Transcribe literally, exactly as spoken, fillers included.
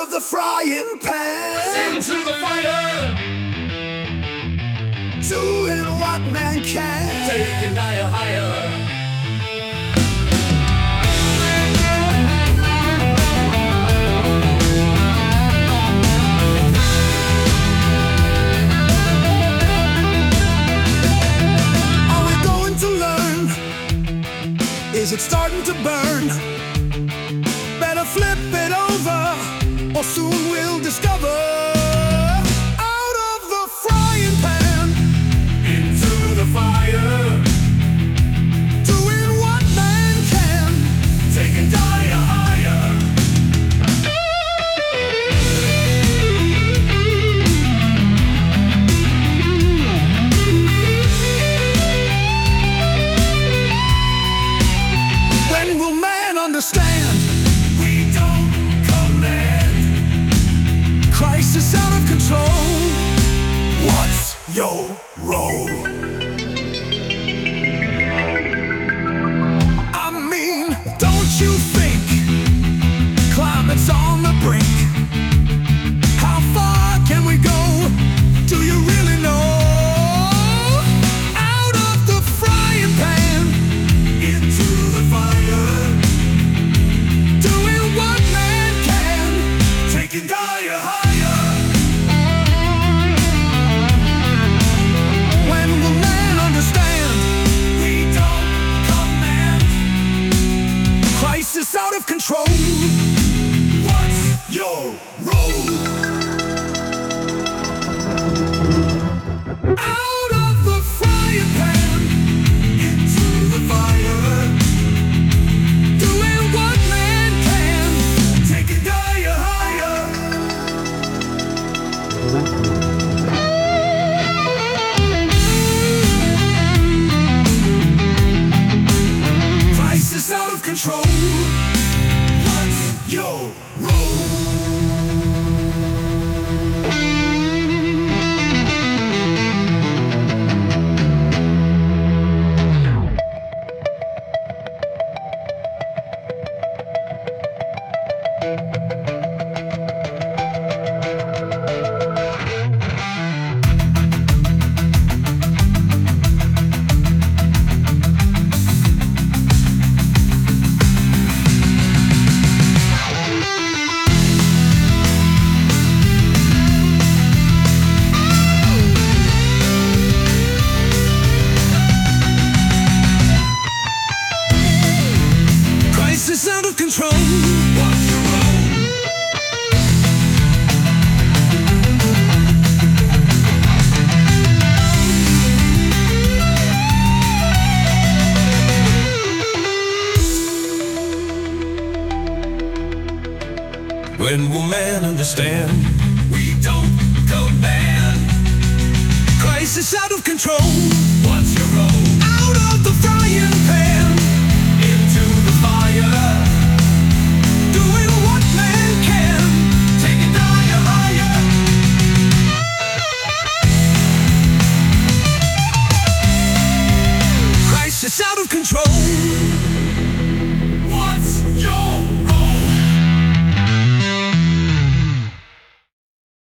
of the frying pan into the fire, doing what man can. taking higher, higher. Are we going to learn? Is it starting to burn? Better flip it over, or soon we'll discover. Out of the frying pan, Into the fire, doing what man can. taking higher, higher. When will man understand? We don't command. Christ is out of control. What's your role? I mean, don't you think climate's on the brink? How far can we go? Do you really know? Out of the frying pan, Into the fire, doing what man can. taking higher, higher. When will man understand? We don't command. Christ is out of control. What's your role? Out of the frying pan, Into the fire, doing what man can. taking higher, higher. Christ is out of control. What's your role? Christ is out of control. What's your role? When will man understand? We don't command. Christ is out of control.